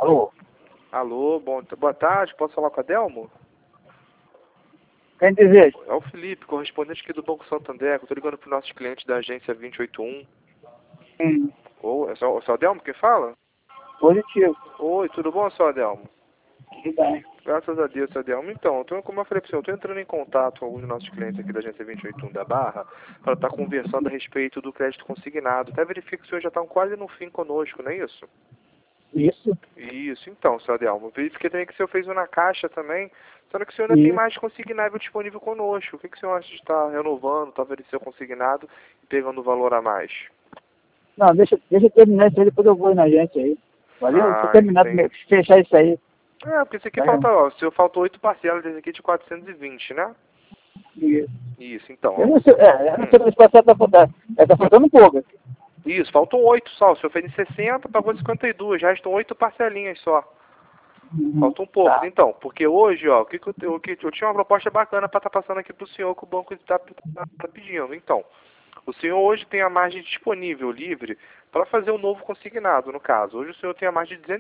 Alô? Alô, boa tarde, posso falar com a Delmo? Quem deseja? É o Felipe, correspondente aqui do Banco Santander, eu tô ligando para os nossos clientes da agência 2081. Ou, é só a Delmo que fala? Positivo. Oi, tudo bom, só Delmo? Tudo bem. Graças a Deus, seu Delmo. Então, como eu falei para você, eu estou entrando em contato com alguns dos nossos clientes aqui da agência 281 da Barra para estar conversando a respeito do crédito consignado. Até verifico que o senhor já está quase no fim conosco, não é isso? Isso. Isso, então, seu Adelmo. Verifiquei também que o senhor fez um na caixa também, sendo que o senhor ainda tem mais consignável disponível conosco. O que o senhor acha de estar renovando, talvez seu consignado e pegando o valor a mais? Não, deixa eu terminar isso aí, depois eu vou na agência aí. Valeu? Deixa eu terminar, fechar isso aí. É, porque esse aqui falta, ó, o senhor faltou 8 parcelas desse aqui de 420, né? Isso. Isso, então. Eu não sei, esse parcela tá faltando um pouco. Isso, faltam 8 só. O senhor fez em 60, pagou 52, já restam 8 parcelinhas só. Faltam poucos, Tá. então, porque hoje, ó, eu tinha uma proposta bacana para estar passando aqui pro senhor que o banco está pedindo. Então, o senhor hoje tem a margem disponível, livre, para fazer um novo consignado, no caso. Hoje o senhor tem a margem de R$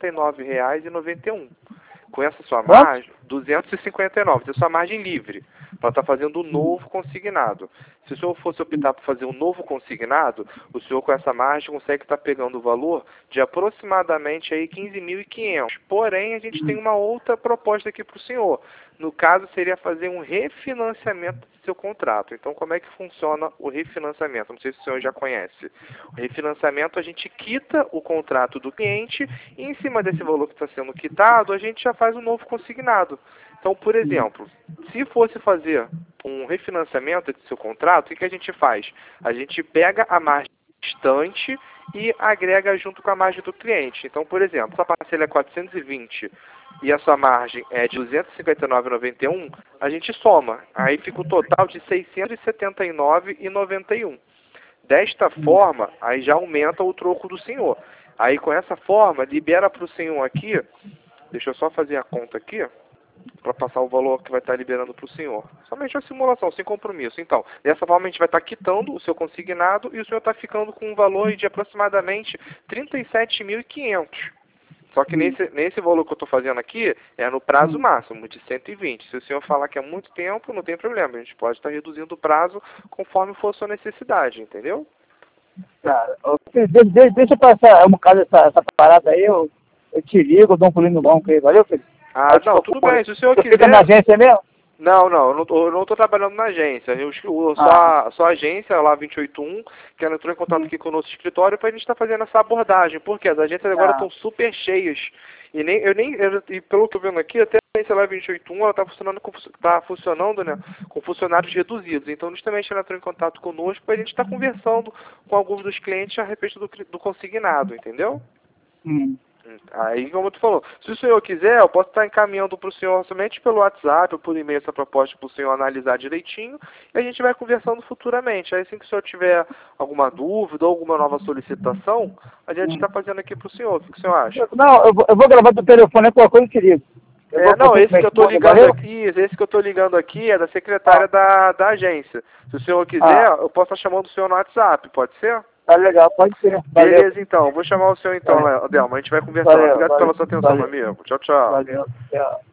259,91. Com essa sua margem, 259, tem sua margem livre, para estar fazendo um novo consignado. Se o senhor fosse optar por fazer um novo consignado, o senhor com essa margem consegue estar pegando o valor de aproximadamente aí 15.500. Porém, a gente tem uma outra proposta aqui para o senhor. No caso, seria fazer um refinanciamento do seu contrato. Então, como é que funciona o refinanciamento? Não sei se o senhor já conhece. O refinanciamento, a gente quita o contrato do cliente e em cima desse valor que está sendo quitado, a gente já faz um novo consignado. Então, por exemplo, se fosse fazer um refinanciamento do seu contrato, o que a gente faz? A gente pega a margem restante e agrega junto com a margem do cliente. Então, por exemplo, se a parcela é 420 e a sua margem é de 259,91, a gente soma. Aí fica o total de 679,91. Desta forma, aí já aumenta o troco do senhor. Aí com essa forma, libera para o senhor aqui, deixa eu só fazer a conta aqui, para passar o valor que vai estar liberando para o senhor. Somente uma simulação, sem compromisso. Então, dessa forma a gente vai estar quitando o seu consignado e o senhor está ficando com um valor de aproximadamente 37.500. Só que nesse valor que eu estou fazendo aqui, é no prazo máximo, de 120. Se o senhor falar que é muito tempo, não tem problema. A gente pode estar reduzindo o prazo conforme for a sua necessidade, entendeu? Cara, deixa eu passar um bocado essa parada aí, eu te ligo, eu dou um pulinho no banco aí, valeu, Felipe? Ah, não, tudo bem, se o senhor Você quiser... fica na agência mesmo? Não, eu não estou trabalhando na agência. Só a agência, lá 281, que ela entrou em contato aqui com o nosso escritório para a gente estar fazendo essa abordagem. Porque as agências agora estão super cheias. E pelo que eu vendo aqui, até a agência lá 281, ela está funcionando, né, com funcionários reduzidos. Então, justamente ela entrou em contato conosco para a gente estar conversando com alguns dos clientes a respeito do consignado, entendeu? Aí, como tu falou, se o senhor quiser, eu posso estar encaminhando para o senhor somente pelo WhatsApp ou por e-mail essa proposta para o senhor analisar direitinho e a gente vai conversando futuramente. Aí, assim que o senhor tiver alguma dúvida ou alguma nova solicitação, a gente está fazendo aqui para o senhor. O que o senhor acha? Não, eu vou gravar do telefone qualquer coisa que ligo. Esse que eu estou ligando aqui é da secretária da agência. Se o senhor quiser, eu posso estar chamando o senhor no WhatsApp, pode ser? Tá legal, pode ser. Beleza, então. Vou chamar o senhor então, Adelmo. A gente vai conversando. Obrigado pela sua atenção, meu amigo. Tchau, tchau. Valeu. Tchau.